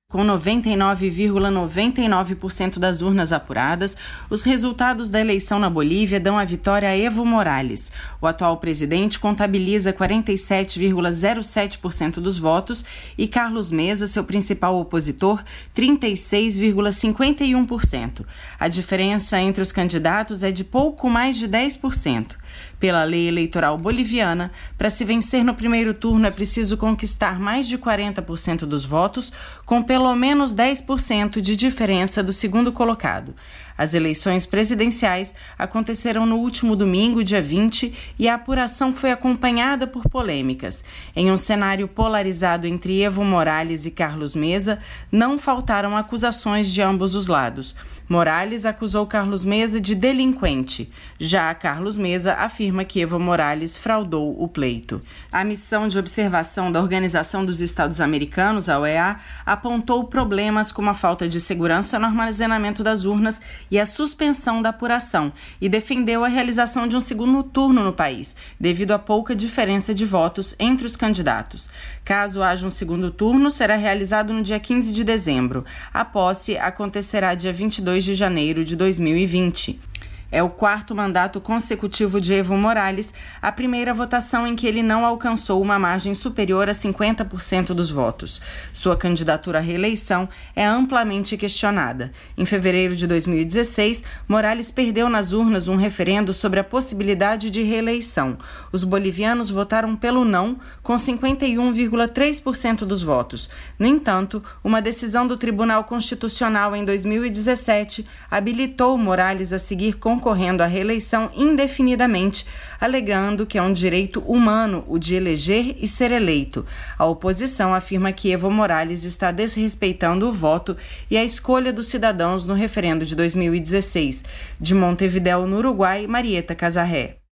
Com 99,99% das urnas apuradas, os resultados da eleição na Bolívia dão a vitória a Evo Morales. O atual presidente contabiliza 47,07% dos votos e Carlos Mesa, seu principal opositor, 36,51%. A diferença entre os candidatos é de pouco mais de 10%. Pela lei eleitoral boliviana, para se vencer no primeiro turno é preciso conquistar mais de 40% dos votos, com pelo menos 10% de diferença do segundo colocado. As eleições presidenciais aconteceram no último domingo, dia 20, e a apuração foi acompanhada por polêmicas. Em um cenário polarizado entre Evo Morales e Carlos Mesa, não faltaram acusações de ambos os lados. Morales acusou Carlos Mesa de delinquente. Já Carlos Mesa afirma que Evo Morales fraudou o pleito. A missão de observação da Organização dos Estados Americanos, a OEA, apontou problemas como a falta de segurança no armazenamento das urnas e a suspensão da apuração, e defendeu a realização de um segundo turno no país, devido à pouca diferença de votos entre os candidatos. Caso haja um segundo turno, será realizado no dia 15 de dezembro. A posse acontecerá dia 22 de janeiro de 2020. É o quarto mandato consecutivo de Evo Morales, a primeira votação em que ele não alcançou uma margem superior a 50% dos votos. Sua candidatura à reeleição é amplamente questionada. Em fevereiro de 2016, Morales perdeu nas urnas um referendo sobre a possibilidade de reeleição. Os bolivianos votaram pelo não, com 51,3% dos votos. No entanto, uma decisão do Tribunal Constitucional em 2017 habilitou Morales a seguir concorrendo à reeleição indefinidamente, alegando que é um direito humano o de eleger e ser eleito. A oposição afirma que Evo Morales está desrespeitando o voto e a escolha dos cidadãos no referendo de 2016. De Montevidéu, no Uruguai, Marieta Casarré.